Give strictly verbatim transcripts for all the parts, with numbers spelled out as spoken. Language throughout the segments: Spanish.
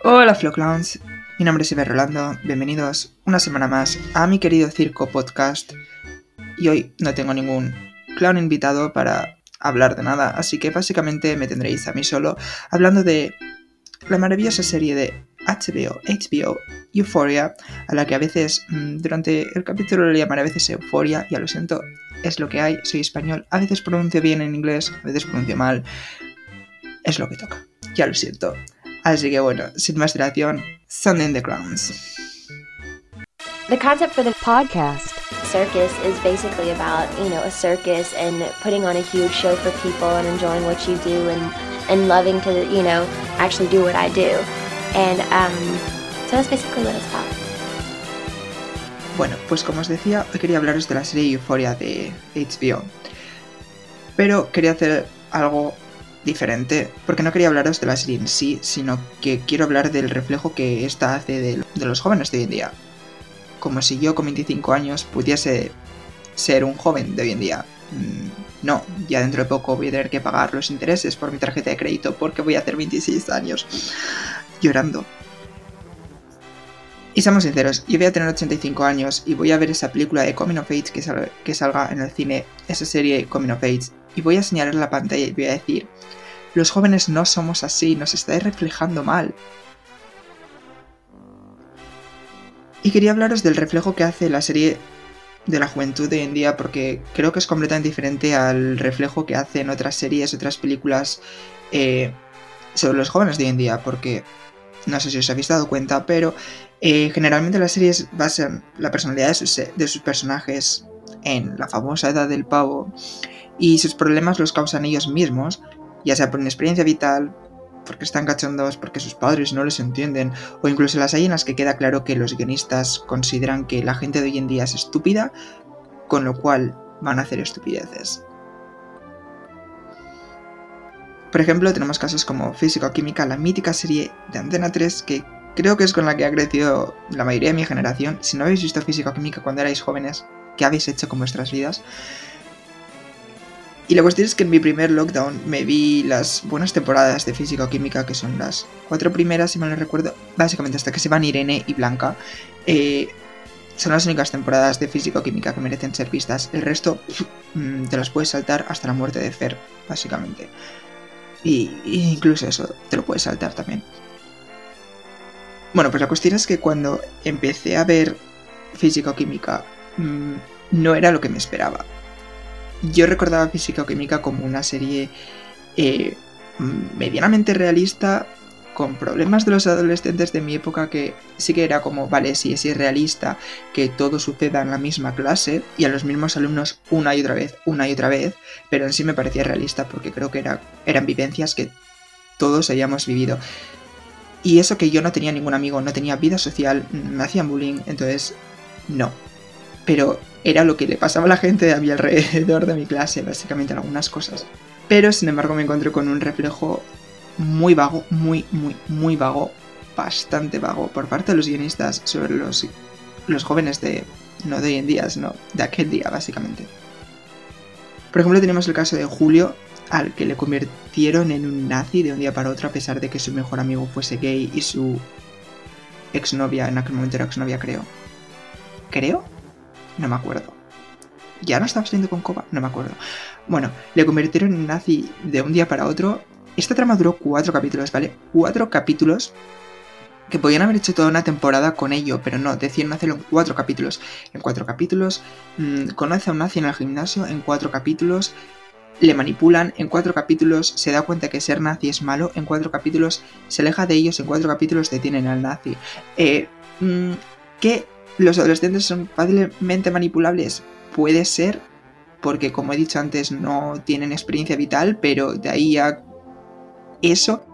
Hola Flowclowns, mi nombre es Iber Rolando, bienvenidos una semana más a mi querido Circo Podcast. Y hoy no tengo ningún clown invitado para hablar de nada, así que básicamente me tendréis a mí solo hablando de la maravillosa serie de H B O, H B O, Euphoria, a la que a veces mmm, durante el capítulo le llamaré a veces Euphoria, ya lo siento, es lo que hay, soy español, a veces pronuncio bien en inglés, a veces pronuncio mal, es lo que toca, ya lo siento. Así que bueno, sin más dilación, Sunday in the Grounds. The concept for the podcast. circus is basically about, you know, a circus and putting on a huge show for people and enjoying what you do and, and loving to, you know, actually do what I do. And um, so that's basically what it's about. Bueno, pues como os decía, hoy quería hablaros de la serie Euphoria de H B O. Pero quería hacer algo diferente, porque no quería hablaros de la serie en sí, sino que quiero hablar del reflejo que esta hace de, de los jóvenes de hoy en día. Como si yo con veinticinco años pudiese ser un joven de hoy en día. Mm, no, ya dentro de poco voy a tener que pagar los intereses por mi tarjeta de crédito porque voy a hacer veintiséis años llorando. Y seamos sinceros, yo voy a tener ochenta y cinco años y voy a ver esa película de Coming of Age que, sal- que salga en el cine, esa serie Coming of Age, y voy a señalar la pantalla y voy a decir: los jóvenes no somos así, nos estáis reflejando mal. Y quería hablaros del reflejo que hace la serie de la juventud de hoy en día, porque creo que es completamente diferente al reflejo que hacen otras series, otras películas eh, sobre los jóvenes de hoy en día, porque no sé si os habéis dado cuenta, pero eh, generalmente las series basan la personalidad de sus, de sus personajes en la famosa edad del pavo, y sus problemas los causan ellos mismos, ya sea por inexperiencia vital, porque están cachondos, porque sus padres no les entienden, o incluso las hay en las que queda claro que los guionistas consideran que la gente de hoy en día es estúpida, con lo cual van a hacer estupideces. Por ejemplo, tenemos casos como Físico-Química, la mítica serie de Antena tres, que creo que es con la que ha crecido la mayoría de mi generación. Si no habéis visto Físico-Química cuando erais jóvenes, ¿qué habéis hecho con vuestras vidas? Y la cuestión es que en mi primer lockdown me vi las buenas temporadas de Físico-Química, que son las cuatro primeras, si mal no recuerdo, básicamente hasta que se van Irene y Blanca. Eh, son las únicas temporadas de Físico-Química que merecen ser vistas. El resto mmm, te las puedes saltar hasta la muerte de Fer, básicamente. Y, y incluso eso te lo puedes saltar también. Bueno, pues la cuestión es que cuando empecé a ver Físico-Química mmm, no era lo que me esperaba. Yo recordaba Físico-Química como una serie eh, medianamente realista, con problemas de los adolescentes de mi época, que sí que era como, vale, sí, es irrealista que todo suceda en la misma clase y a los mismos alumnos una y otra vez, una y otra vez, pero en sí me parecía realista porque creo que era, eran vivencias que todos hayamos vivido. Y eso que yo no tenía ningún amigo, no tenía vida social, me hacían bullying, entonces no. Pero era lo que le pasaba a la gente a mi alrededor de mi clase, básicamente algunas cosas. Pero sin embargo me encontré con un reflejo muy vago, muy, muy, muy vago, bastante vago por parte de los guionistas sobre los, los jóvenes de, no de hoy en día, sino de aquel día, básicamente. Por ejemplo, tenemos el caso de Julio, al que le convirtieron en un nazi de un día para otro, a pesar de que su mejor amigo fuese gay y su exnovia, en aquel momento era exnovia, creo. ¿Creo? No me acuerdo. ¿Ya no estaba saliendo con Koba? No me acuerdo. Bueno, le convirtieron en nazi de un día para otro. Esta trama duró cuatro capítulos, ¿vale? Cuatro capítulos que podían haber hecho toda una temporada con ello, pero no, deciden hacerlo en cuatro capítulos. En cuatro capítulos mmm, conoce a un nazi en el gimnasio, en cuatro capítulos le manipulan, en cuatro capítulos se da cuenta que ser nazi es malo, en cuatro capítulos se aleja de ellos, en cuatro capítulos detienen al nazi. Eh, mmm, ¿Qué? ¿Los adolescentes son fácilmente manipulables? Puede ser, porque como he dicho antes no tienen experiencia vital, pero de ahí a eso.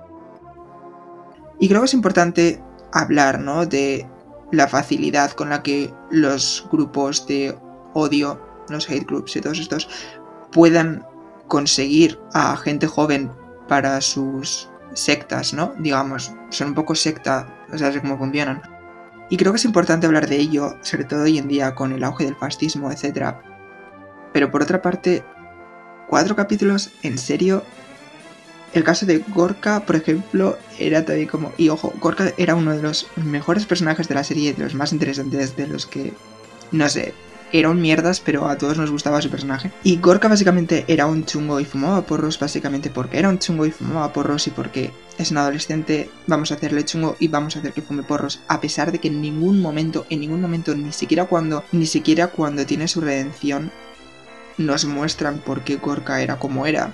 Y creo que es importante hablar, ¿no?, de la facilidad con la que los grupos de odio, los hate groups y todos estos, puedan conseguir a gente joven para sus sectas, ¿no? Digamos, son un poco secta, o sea, sé cómo funcionan. Y creo que es importante hablar de ello, sobre todo hoy en día con el auge del fascismo, etcétera. Pero por otra parte, ¿cuatro capítulos? ¿En serio? El caso de Gorka, por ejemplo, era también como... Y ojo, Gorka era uno de los mejores personajes de la serie, de los más interesantes, de los que... No sé, era un mierdas, pero a todos nos gustaba su personaje. Y Gorka básicamente era un chungo y fumaba porros, básicamente porque era un chungo y fumaba porros y porque es un adolescente, vamos a hacerle chungo y vamos a hacer que fume porros, a pesar de que en ningún momento, en ningún momento, ni siquiera cuando, ni siquiera cuando tiene su redención, nos muestran por qué Gorka era como era.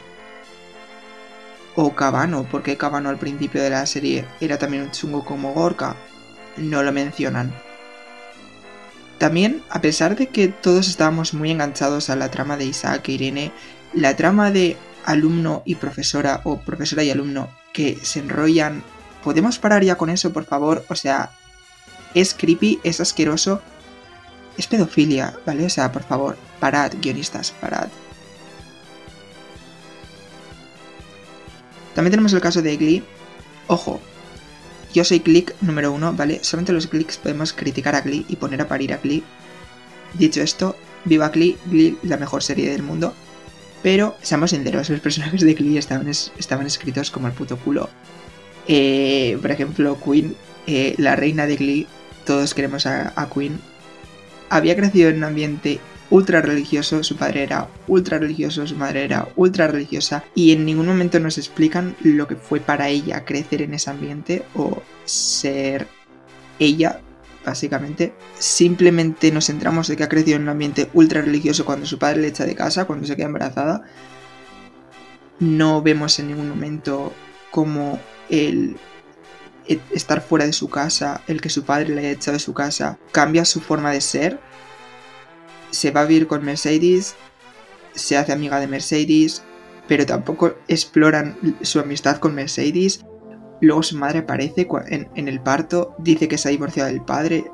O Cabano, porque Cabano al principio de la serie era también un chungo como Gorka. No lo mencionan. También, a pesar de que todos estábamos muy enganchados a la trama de Isaac e Irene, la trama de alumno y profesora, o profesora y alumno, que se enrollan... ¿Podemos parar ya con eso, por favor? O sea, es creepy, es asqueroso, es pedofilia, ¿vale? O sea, por favor, parad, guionistas, parad. También tenemos el caso de Glee. Ojo, yo soy Click número uno, ¿vale? Solamente los Clicks podemos criticar a Glee y poner a parir a Glee. Dicho esto, viva Glee, Glee la mejor serie del mundo. Pero, seamos sinceros, los personajes de Glee estaban, es, estaban escritos como el puto culo. Eh, por ejemplo, Queen, eh, la reina de Glee, todos queremos a, a Queen. Había crecido en un ambiente ultra religioso, su padre era ultra religioso, su madre era ultra religiosa, y en ningún momento nos explican lo que fue para ella crecer en ese ambiente o ser ella, básicamente. Simplemente nos centramos en que ha crecido en un ambiente ultra religioso cuando su padre le echa de casa, cuando se queda embarazada. No vemos en ningún momento cómo el estar fuera de su casa, el que su padre le haya echado de su casa, cambia su forma de ser. Se va a vivir con Mercedes, se hace amiga de Mercedes, pero tampoco exploran su amistad con Mercedes. Luego su madre aparece en, en el parto, dice que se ha divorciado del padre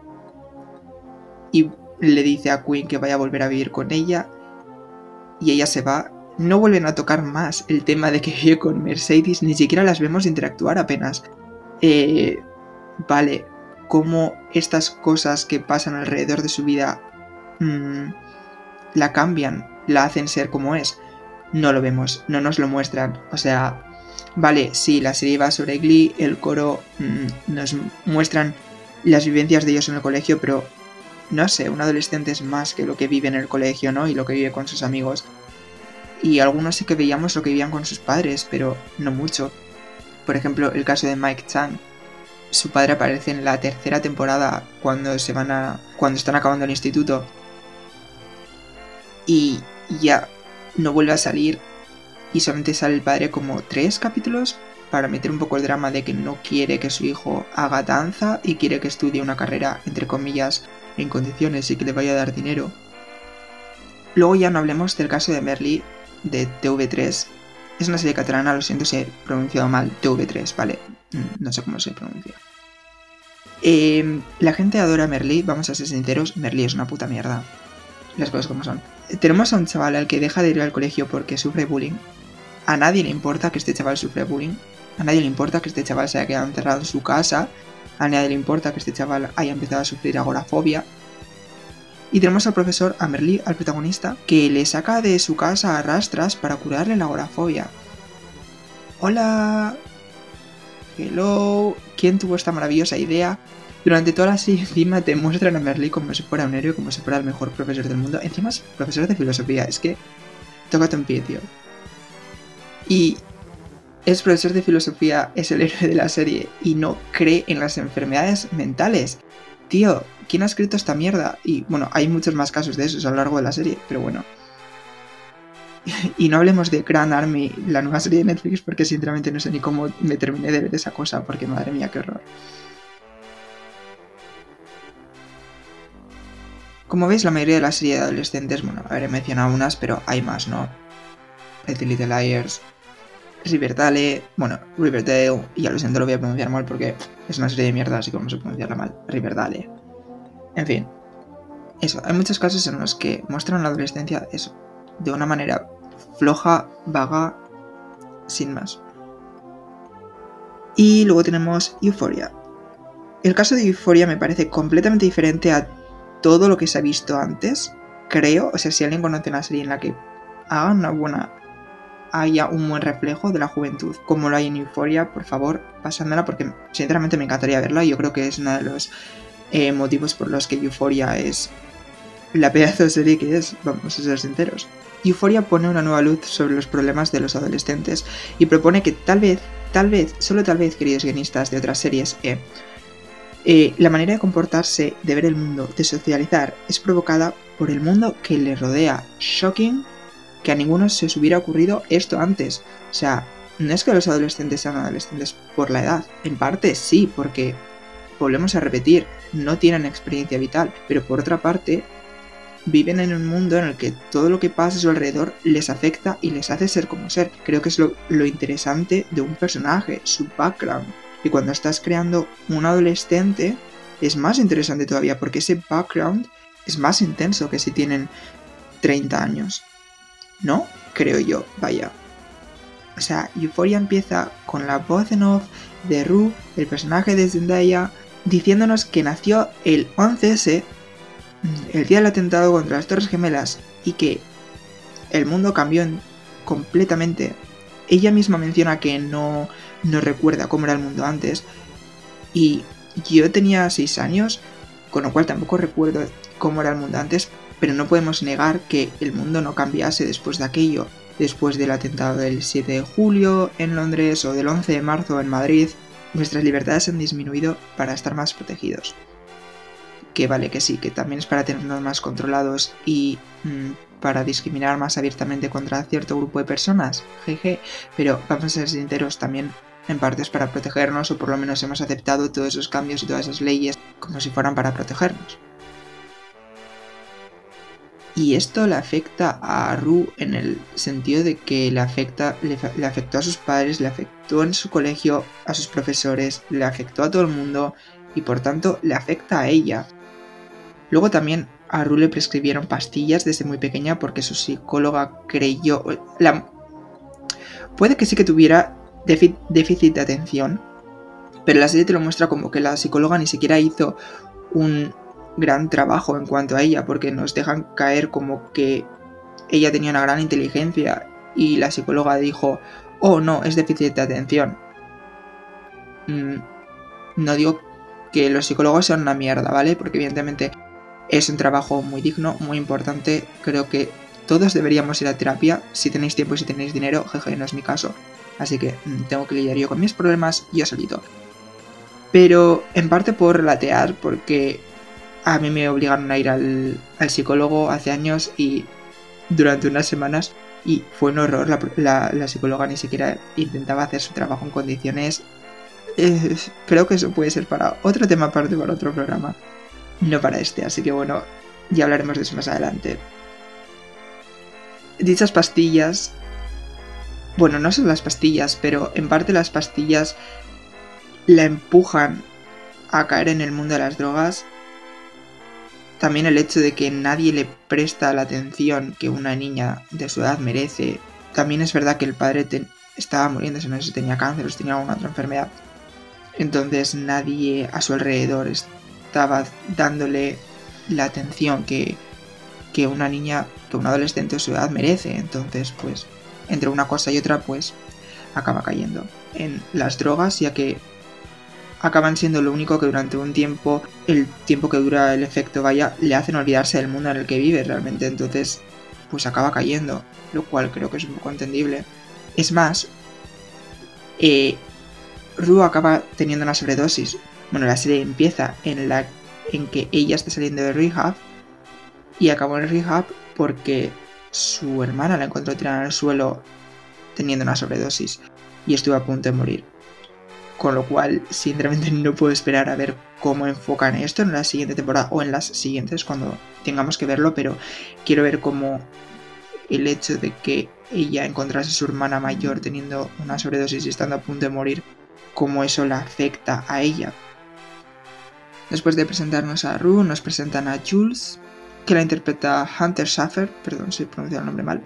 y le dice a Queen que vaya a volver a vivir con ella y ella se va. No vuelven a tocar más el tema de que vive con Mercedes, ni siquiera las vemos interactuar apenas. Eh, vale, cómo estas cosas que pasan alrededor de su vida mmm, la cambian, la hacen ser como es. No lo vemos, no nos lo muestran. O sea, vale, sí, la serie va sobre Glee, el coro mmm, nos muestran las vivencias de ellos en el colegio, pero no sé, un adolescente es más que lo que vive en el colegio, ¿no? Y lo que vive con sus amigos. Y algunos sí que veíamos lo que vivían con sus padres, pero no mucho. Por ejemplo, el caso de Mike Chang. Su padre aparece en la tercera temporada cuando se van a. cuando están acabando el instituto. Y ya no vuelve a salir. Y solamente sale el padre como tres capítulos para meter un poco el drama de que no quiere que su hijo haga danza y quiere que estudie una carrera, entre comillas, en condiciones y que le vaya a dar dinero. Luego ya no hablemos del caso de Merli de T V tres. Es una serie catalana, lo siento si he pronunciado mal, T V tres, vale, no sé cómo se pronuncia. Eh, la gente adora a Merli, vamos a ser sinceros, Merli es una puta mierda. Las cosas como son. Tenemos a un chaval al que deja de ir al colegio porque sufre bullying. A nadie le importa que este chaval sufre bullying. A nadie le importa que este chaval se haya quedado encerrado en su casa. A nadie le importa que este chaval haya empezado a sufrir agorafobia. Y tenemos al profesor, a Merli, al protagonista, que le saca de su casa a rastras para curarle la agorafobia. Hola. Hello. ¿Quién tuvo esta maravillosa idea? Durante toda la serie encima te muestran a Merli como si fuera un héroe, como si fuera el mejor profesor del mundo. Encima es profesor de filosofía. Es que... tócate un pie, tío. Y... es profesor de filosofía, es el héroe de la serie y no cree en las enfermedades mentales. Tío, ¿quién ha escrito esta mierda? Y bueno, hay muchos más casos de esos a lo largo de la serie, pero bueno. Y no hablemos de Grand Army, la nueva serie de Netflix, porque sinceramente no sé ni cómo me terminé de ver esa cosa, porque madre mía, qué horror. Como veis, la mayoría de la serie de adolescentes, bueno, a ver, he mencionado unas, pero hay más, ¿no? Pretty Little Liars, Riverdale, bueno, Riverdale, y ya lo siento, lo voy a pronunciar mal porque es una serie de mierda, así que vamos a pronunciarla mal, Riverdale. En fin, eso, hay muchos casos en los que muestran la adolescencia, eso, de una manera floja, vaga, sin más. Y luego tenemos Euphoria. El caso de Euphoria me parece completamente diferente a todo lo que se ha visto antes, creo, o sea, si alguien conoce una serie en la que hagan una buena haya un buen reflejo de la juventud, como lo hay en Euphoria. Por favor, pasándola, porque sinceramente me encantaría verla. Yo creo que es uno de los eh, motivos por los que Euphoria es la pedazo de serie que es, vamos a ser sinceros. Euphoria pone una nueva luz sobre los problemas de los adolescentes y propone que tal vez, tal vez, solo tal vez, queridos guionistas de otras series, eh, eh, la manera de comportarse, de ver el mundo, de socializar, es provocada por el mundo que le rodea. Shocking que a ninguno se os hubiera ocurrido esto antes. O sea, no es que los adolescentes sean adolescentes por la edad. En parte sí, porque, volvemos a repetir, no tienen experiencia vital. Pero por otra parte, viven en un mundo en el que todo lo que pasa a su alrededor les afecta y les hace ser como ser. Creo que es lo, lo interesante de un personaje, su background. Y cuando estás creando un adolescente, es más interesante todavía, porque ese background es más intenso que si tienen treinta años. ¿No? Creo yo, vaya. O sea, Euphoria empieza con la voz en off de Rue, el personaje de Zendaya, diciéndonos que nació el once ese, el día del atentado contra las Torres Gemelas, y que el mundo cambió en, completamente. Ella misma menciona que no, no recuerda cómo era el mundo antes, y yo tenía seis años, con lo cual tampoco recuerdo cómo era el mundo antes, pero no podemos negar que el mundo no cambiase después de aquello, después del atentado del siete de julio en Londres o del once de marzo en Madrid. Nuestras libertades han disminuido para estar más protegidos. Que vale que sí, que también es para tenernos más controlados y mmm, para discriminar más abiertamente contra cierto grupo de personas, jeje, pero vamos a ser sinceros, también en parte es para protegernos, o por lo menos hemos aceptado todos esos cambios y todas esas leyes como si fueran para protegernos. Y esto le afecta a Rue en el sentido de que le, afecta, le, le afectó a sus padres, le afectó en su colegio, a sus profesores, le afectó a todo el mundo y por tanto le afecta a ella. Luego también a Rue le prescribieron pastillas desde muy pequeña porque su psicóloga creyó... La, puede que sí que tuviera déficit, déficit de atención, pero la serie te lo muestra como que la psicóloga ni siquiera hizo un gran trabajo en cuanto a ella, porque nos dejan caer como que ella tenía una gran inteligencia y la psicóloga dijo, oh no, es déficit de atención. Mm, no digo que los psicólogos sean una mierda, ¿vale? Porque evidentemente es un trabajo muy digno, muy importante. Creo que todos deberíamos ir a terapia, si tenéis tiempo y si tenéis dinero, jeje, no es mi caso. Así que mm, tengo que lidiar yo con mis problemas yo solito. Pero en parte puedo relatear porque a mí me obligaron a ir al, al psicólogo hace años y durante unas semanas y fue un horror. La, la, la psicóloga ni siquiera intentaba hacer su trabajo en condiciones. Eh, creo que eso puede ser para otro tema aparte, para otro programa, no para este, así que bueno, ya hablaremos de eso más adelante. Dichas pastillas, bueno, no son las pastillas, pero en parte las pastillas la empujan a caer en el mundo de las drogas. También el hecho de que nadie le presta la atención que una niña de su edad merece. También es verdad que el padre te- estaba muriéndose, no sé si tenía cáncer o si tenía alguna otra enfermedad. Entonces nadie a su alrededor estaba dándole la atención que, que una niña, que un adolescente de su edad merece. Entonces, pues, entre una cosa y otra, pues, acaba cayendo en las drogas, ya que acaban siendo lo único que durante un tiempo, el tiempo que dura el efecto, vaya, le hacen olvidarse del mundo en el que vive realmente. Entonces, pues acaba cayendo, lo cual creo que es un poco entendible. Es más, eh, Rue acaba teniendo una sobredosis. Bueno, la serie empieza en la en que ella está saliendo de rehab y acabó en rehab porque su hermana la encontró tirada en el suelo teniendo una sobredosis y estuvo a punto de morir. Con lo cual, sinceramente, no puedo esperar a ver cómo enfocan esto en la siguiente temporada o en las siguientes cuando tengamos que verlo, pero quiero ver cómo el hecho de que ella encontrase a su hermana mayor teniendo una sobredosis y estando a punto de morir, cómo eso la afecta a ella. Después de presentarnos a Rue, nos presentan a Jules, que la interpreta Hunter Schafer, perdón si he pronunciado el nombre mal.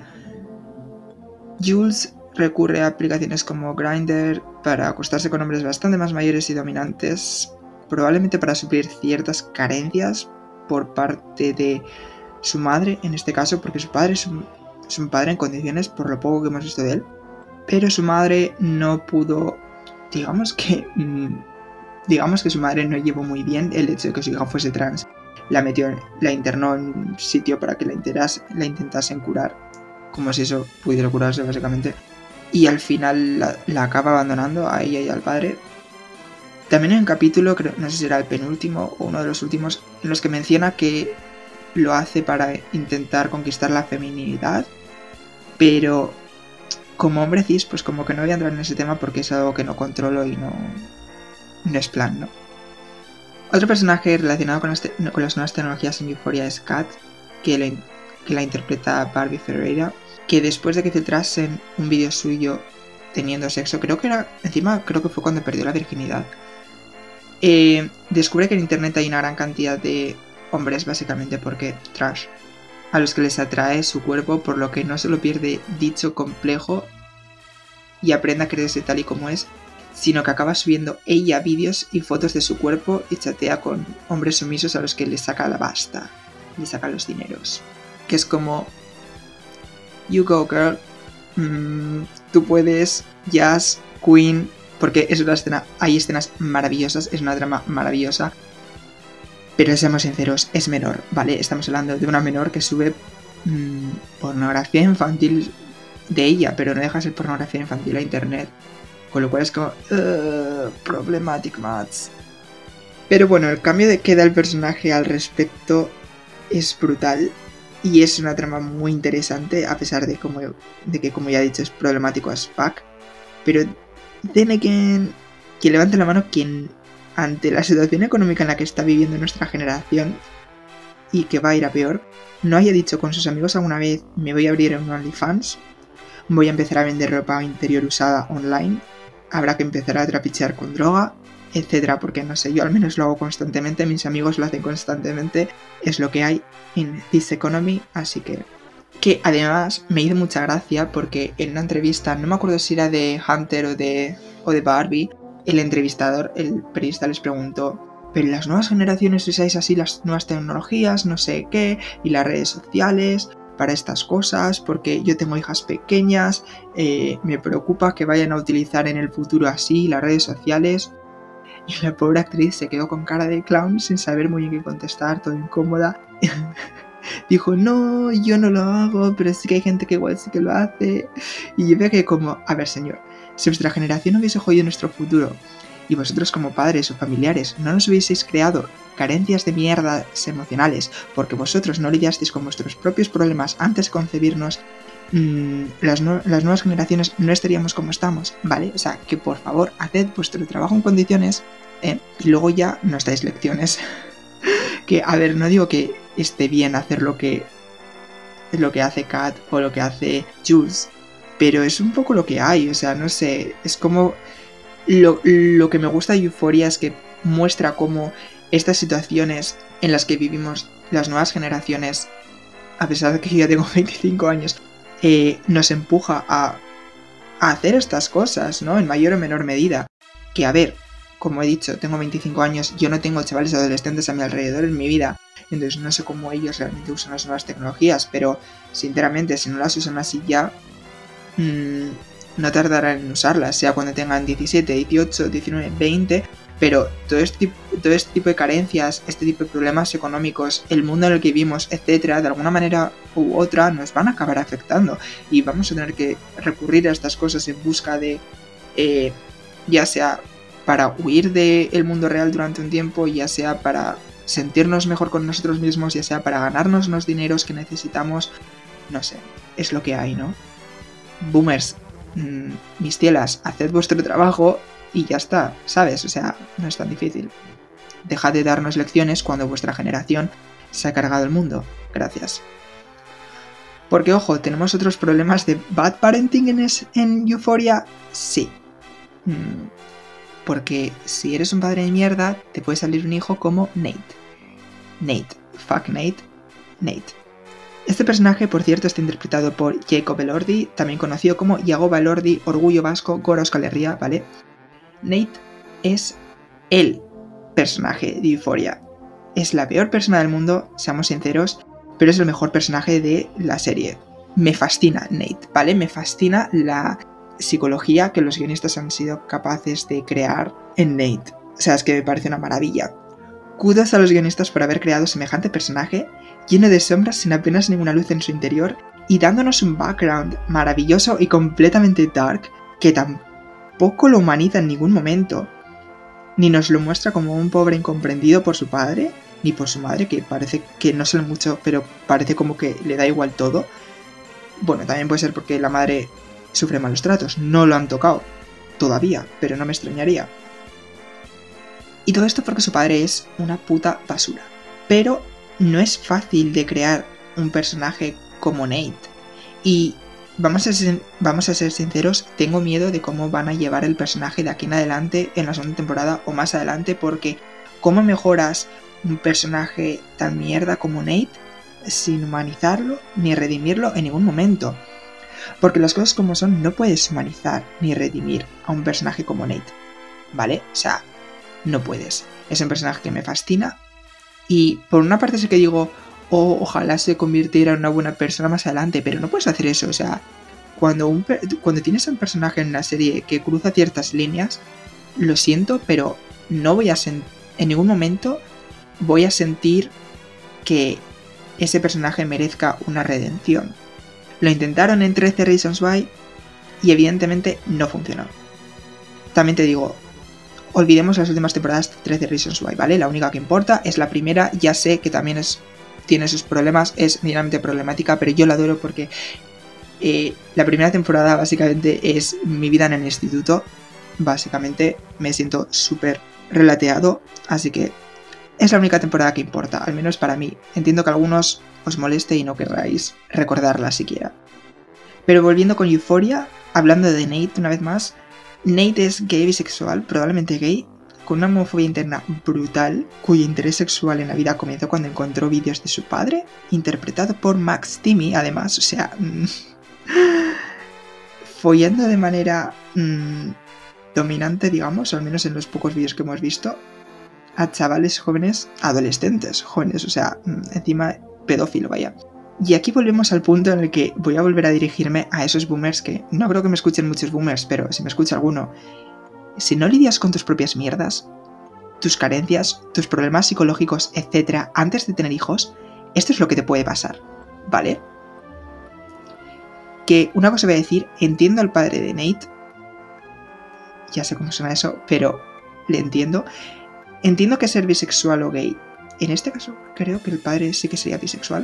Jules recurre a aplicaciones como Grindr para acostarse con hombres bastante más mayores y dominantes, probablemente para suplir ciertas carencias por parte de su madre, en este caso, porque su padre es un, es un padre en condiciones por lo poco que hemos visto de él, pero su madre no pudo, digamos que, digamos que su madre no llevó muy bien el hecho de que su hija fuese trans. La metió, la internó en un sitio para que la, enteras, la intentasen curar, como si eso pudiera curarse básicamente, y al final la, la acaba abandonando a ella y al padre. También hay un capítulo, creo, no sé si era el penúltimo o uno de los últimos, en los que menciona que lo hace para intentar conquistar la feminidad, pero como hombre cis, pues como que no voy a entrar en ese tema porque es algo que no controlo y no, no es plan, ¿no? Otro personaje relacionado con las, te- con las nuevas tecnologías en Euphoria es Kat, que, le, que la interpreta Barbie Ferreira, que después de que filtrasen un vídeo suyo teniendo sexo, creo que era, encima creo que fue cuando perdió la virginidad, eh, descubre que en internet hay una gran cantidad de hombres, básicamente porque trash, a los que les atrae su cuerpo, por lo que no solo pierde dicho complejo y aprende a creerse tal y como es, sino que acaba subiendo ella vídeos y fotos de su cuerpo y chatea con hombres sumisos a los que le saca la pasta, le saca los dineros. Que es como, you go girl, mm, tú puedes, Jazz, Queen, porque es una escena, hay escenas maravillosas, es una trama maravillosa, pero seamos sinceros, es menor, ¿vale? Estamos hablando de una menor que sube mmm, pornografía infantil de ella, pero no deja de ser pornografía infantil a internet. Con lo cual es como... Uh, problematic maths. Pero bueno, el cambio de que da el personaje al respecto es brutal. Y es una trama muy interesante, a pesar de, como, de que, como ya he dicho, es problemático as fuck. Pero tiene que... que levante la mano quien, ante la situación económica en la que está viviendo nuestra generación, y que va a ir a peor, no haya dicho con sus amigos alguna vez: me voy a abrir en un OnlyFans, voy a empezar a vender ropa interior usada online, habrá que empezar a trapichear con droga, etcétera, porque no sé, yo al menos lo hago constantemente, mis amigos lo hacen constantemente, es lo que hay en this economy, así que... Que además me hizo mucha gracia porque en una entrevista, no me acuerdo si era de Hunter o de, o de Barbie, el entrevistador, el periodista les preguntó: pero las nuevas generaciones usáis así las nuevas tecnologías, no sé qué, y las redes sociales para estas cosas, porque yo tengo hijas pequeñas, eh, me preocupa que vayan a utilizar en el futuro así las redes sociales. Y la pobre actriz se quedó con cara de clown sin saber muy bien qué contestar, toda incómoda. Dijo: no, yo no lo hago, pero sí que hay gente que igual sí que lo hace. Y yo veo que como, a ver señor, si vuestra generación hubiese jodido nuestro futuro y vosotros como padres o familiares no nos hubieseis creado carencias de mierdas emocionales porque vosotros no lidiasteis con vuestros propios problemas antes de concebirnos, mmm, las, no- las nuevas generaciones no estaríamos como estamos, ¿vale? O sea, que por favor, haced vuestro trabajo en condiciones, ¿eh? Y luego ya nos dais lecciones. Que, a ver, no digo que esté bien hacer lo que, lo que hace Kat o lo que hace Jules, pero es un poco lo que hay, o sea, no sé, es como... Lo, lo que me gusta de Euphoria es que muestra cómo estas situaciones en las que vivimos las nuevas generaciones, a pesar de que yo ya tengo veinticinco años, eh, nos empuja a, a hacer estas cosas, ¿no? En mayor o menor medida. Que, a ver, como he dicho, tengo veinticinco años, yo no tengo chavales adolescentes a mi alrededor en mi vida, entonces no sé cómo ellos realmente usan las nuevas tecnologías, pero sinceramente, si no las usan así ya... Mmm, no tardarán en usarlas, sea cuando tengan diecisiete, dieciocho, diecinueve, veinte, pero todo este, todo este tipo de carencias, este tipo de problemas económicos, el mundo en el que vivimos, etcétera, de alguna manera u otra nos van a acabar afectando y vamos a tener que recurrir a estas cosas en busca de, eh, ya sea para huir del mundo real durante un tiempo, ya sea para sentirnos mejor con nosotros mismos, ya sea para ganarnos los dineros que necesitamos, no sé, es lo que hay, ¿no? Boomers, mmm, mis cielas, haced vuestro trabajo y ya está, ¿sabes? O sea, no es tan difícil. Dejad de darnos lecciones cuando vuestra generación se ha cargado el mundo. Gracias. Porque, ojo, ¿tenemos otros problemas de bad parenting en, es, en Euphoria? Sí. Mm, porque si eres un padre de mierda, te puede salir un hijo como Nate. Nate. Fuck Nate. Nate. Este personaje, por cierto, está interpretado por Jacob Elordi, también conocido como Yagoba Elordi, Orgullo Vasco, Gora Euskal Herria, ¿vale? Nate es el personaje de Euphoria. Es la peor persona del mundo, seamos sinceros, pero es el mejor personaje de la serie. me fascina Nate, ¿vale? Me fascina la psicología que los guionistas han sido capaces de crear en Nate. O sea, es que me parece una maravilla. Kudos a los guionistas por haber creado semejante personaje, lleno de sombras sin apenas ninguna luz en su interior, y dándonos un background maravilloso y completamente dark, que tampoco lo humaniza en ningún momento, ni nos lo muestra como un pobre incomprendido por su padre, ni por su madre, que parece que no sé mucho, pero parece como que le da igual todo. Bueno, también puede ser porque la madre sufre malos tratos, no lo han tocado todavía, pero no me extrañaría. Y todo esto porque su padre es una puta basura. Pero no es fácil de crear un personaje como Nate. Y vamos a ser, vamos a ser sinceros, tengo miedo de cómo van a llevar el personaje de aquí en adelante en la segunda temporada o más adelante, porque ¿cómo mejoras un personaje tan mierda como Nate sin humanizarlo ni redimirlo en ningún momento? Porque las cosas como son, no puedes humanizar ni redimir a un personaje como Nate, ¿vale? O sea, no puedes. Es un personaje que me fascina y por una parte sí que digo, oh, ojalá se convirtiera en una buena persona más adelante, pero no puedes hacer eso. O sea, cuando, un, cuando tienes a un personaje en una serie que cruza ciertas líneas, lo siento, pero no voy a sen- en ningún momento voy a sentir que ese personaje merezca una redención. Lo intentaron en trece Reasons Why y evidentemente no funcionó. También te digo, olvidemos las últimas temporadas de trece Reasons Why, ¿vale? La única que importa es la primera. Ya sé que también es, tiene sus problemas, es mínimamente problemática, pero yo la adoro porque eh, la primera temporada básicamente es mi vida en el instituto. Básicamente me siento súper relateado, así que es la única temporada que importa, al menos para mí. Entiendo que a algunos os moleste y no querráis recordarla siquiera. Pero volviendo con Euphoria, hablando de Nate una vez más, Nate es gay bisexual, probablemente gay, con una homofobia interna brutal, cuyo interés sexual en la vida comenzó cuando encontró vídeos de su padre, interpretado por Max Timmy, además, o sea, mmm, follando de manera mmm, dominante, digamos, al menos en los pocos vídeos que hemos visto, a chavales jóvenes, adolescentes jóvenes, o sea, encima pedófilo, vaya. Y aquí volvemos al punto en el que voy a volver a dirigirme a esos boomers que no creo que me escuchen muchos boomers, pero si me escucha alguno, si no lidias con tus propias mierdas, tus carencias, tus problemas psicológicos, etcétera, antes de tener hijos, esto es lo que te puede pasar, ¿vale? Que una cosa voy a decir, entiendo al padre de Nate, ya sé cómo suena eso, pero le entiendo. Entiendo que ser bisexual o gay, en este caso creo que el padre sí que sería bisexual.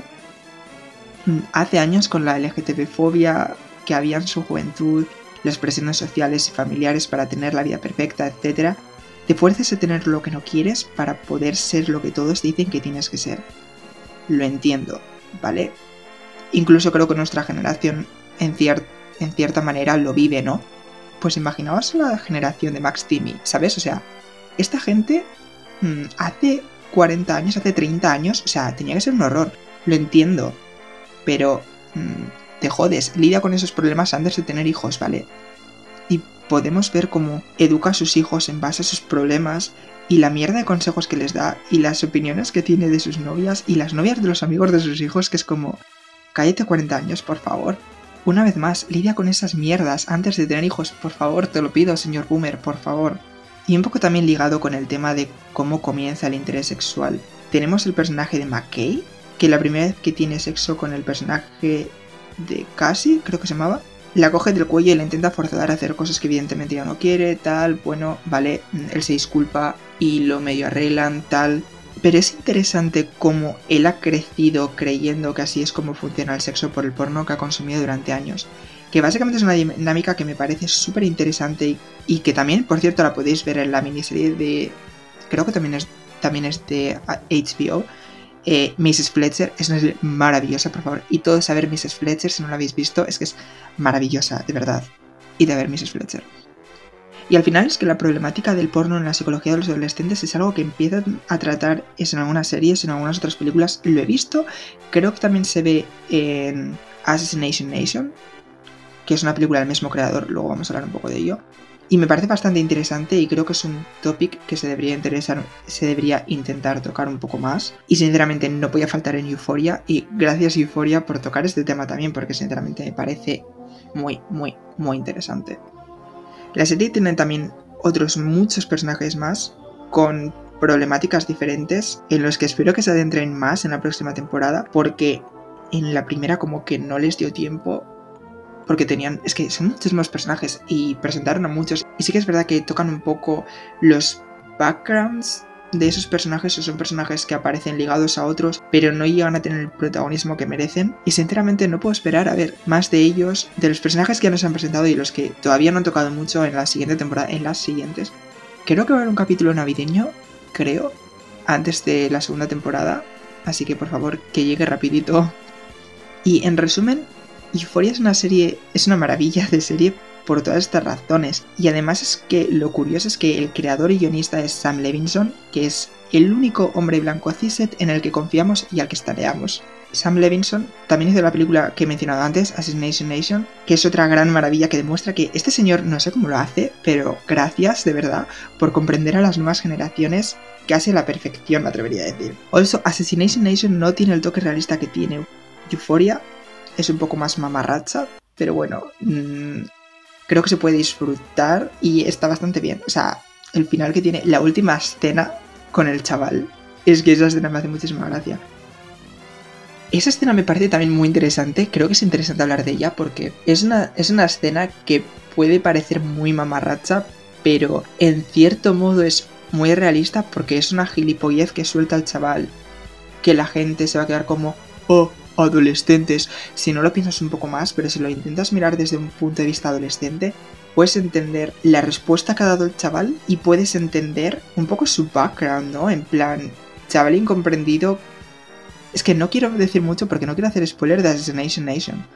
Hace años con la L G B T fobia que había en su juventud, las presiones sociales y familiares para tener la vida perfecta, etcétera, te fuerzas a tener lo que no quieres para poder ser lo que todos dicen que tienes que ser. Lo entiendo, ¿vale? Incluso creo que nuestra generación en, cier- en cierta manera lo vive, ¿no? Pues imaginaos la generación de Max Timmy, ¿sabes? O sea, esta gente mmm, hace cuarenta años, hace treinta años, o sea, tenía que ser un horror. Lo entiendo, pero mmm, te jodes, lidia con esos problemas antes de tener hijos, ¿vale? Y podemos ver cómo educa a sus hijos en base a sus problemas y la mierda de consejos que les da y las opiniones que tiene de sus novias y las novias de los amigos de sus hijos, que es como, cállate cuarenta años, por favor. Una vez más, lidia con esas mierdas antes de tener hijos, por favor, te lo pido, señor Boomer, por favor. Y un poco también ligado con el tema de cómo comienza el interés sexual. Tenemos el personaje de McKay, que la primera vez que tiene sexo con el personaje de Cassie, creo que se llamaba, la coge del cuello y la intenta forzar a hacer cosas que evidentemente ya no quiere, tal, bueno, vale, él se disculpa y lo medio arreglan, tal. Pero es interesante cómo él ha crecido creyendo que así es como funciona el sexo por el porno que ha consumido durante años. Que básicamente es una dinámica que me parece súper interesante y, y que también, por cierto, la podéis ver en la miniserie de... Creo que también es, también es de H B O. Eh, missus Fletcher es una serie maravillosa, por favor. Y todos a ver missus Fletcher, si no la habéis visto, es que es maravillosa, de verdad. Y de ver missus Fletcher. Y al final es que la problemática del porno en la psicología de los adolescentes es algo que empiezan a tratar es en algunas series, en algunas otras películas. Lo he visto, creo que también se ve en Assassination Nation, que es una película del mismo creador, luego vamos a hablar un poco de ello. Y me parece bastante interesante y creo que es un topic que se debería interesar, se debería intentar tocar un poco más. Y sinceramente no podía faltar en Euphoria. Y gracias Euphoria por tocar este tema también, porque sinceramente me parece muy, muy, muy interesante. La serie tiene también otros muchos personajes más con problemáticas diferentes en los que espero que se adentren más en la próxima temporada, porque en la primera como que no les dio tiempo. Porque tenían, es que son muchos más personajes y presentaron a muchos. Y sí que es verdad que tocan un poco los backgrounds de esos personajes, o son personajes que aparecen ligados a otros, pero no llegan a tener el protagonismo que merecen. Y sinceramente no puedo esperar a ver más de ellos, de los personajes que ya nos han presentado y los que todavía no han tocado mucho en la siguiente temporada, en las siguientes. Creo que va a haber un capítulo navideño, creo, antes de la segunda temporada. Así que por favor, que llegue rapidito. Y en resumen, Euphoria es una serie, es una maravilla de serie por todas estas razones. Y además es que lo curioso es que el creador y guionista es Sam Levinson, que es el único hombre blanco cishet en el que confiamos y al que estaneamos. Sam Levinson también hizo la película que he mencionado antes, Assassination Nation, que es otra gran maravilla que demuestra que este señor no sé cómo lo hace, pero gracias de verdad por comprender a las nuevas generaciones casi a la perfección, me atrevería a decir. Also, Assassination Nation no tiene el toque realista que tiene Euphoria. Es un poco más mamarracha, pero bueno, mmm, creo que se puede disfrutar y está bastante bien. O sea, el final que tiene, la última escena con el chaval, es que esa escena me hace muchísima gracia. Esa escena me parece también muy interesante, creo que es interesante hablar de ella porque es una, es una escena que puede parecer muy mamarracha, pero en cierto modo es muy realista porque es una gilipollez que suelta el chaval, que la gente se va a quedar como, oh, adolescentes. Si no lo piensas un poco más, pero si lo intentas mirar desde un punto de vista adolescente, puedes entender la respuesta que ha dado el chaval y puedes entender un poco su background, ¿no? En plan, chaval incomprendido. Es que no quiero decir mucho porque no quiero hacer spoiler de Assassination Nation.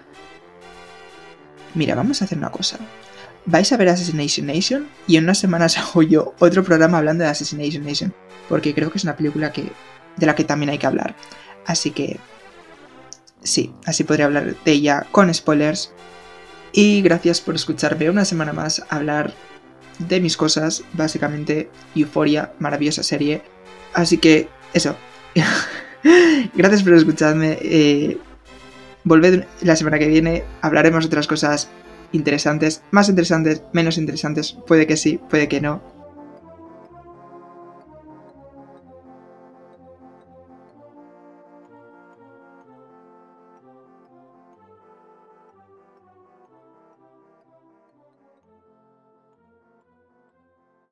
Mira, vamos a hacer una cosa. Vais a ver Assassination Nation y en unas semanas hago yo otro programa hablando de Assassination Nation, porque creo que es una película que, de la que también hay que hablar. Así que sí, así podría hablar de ella con spoilers. Y gracias por escucharme una semana más hablar de mis cosas, básicamente Euphoria, maravillosa serie. Así que eso. Gracias por escucharme. Eh, volved la semana que viene, hablaremos de otras cosas interesantes, más interesantes, menos interesantes, puede que sí, puede que no.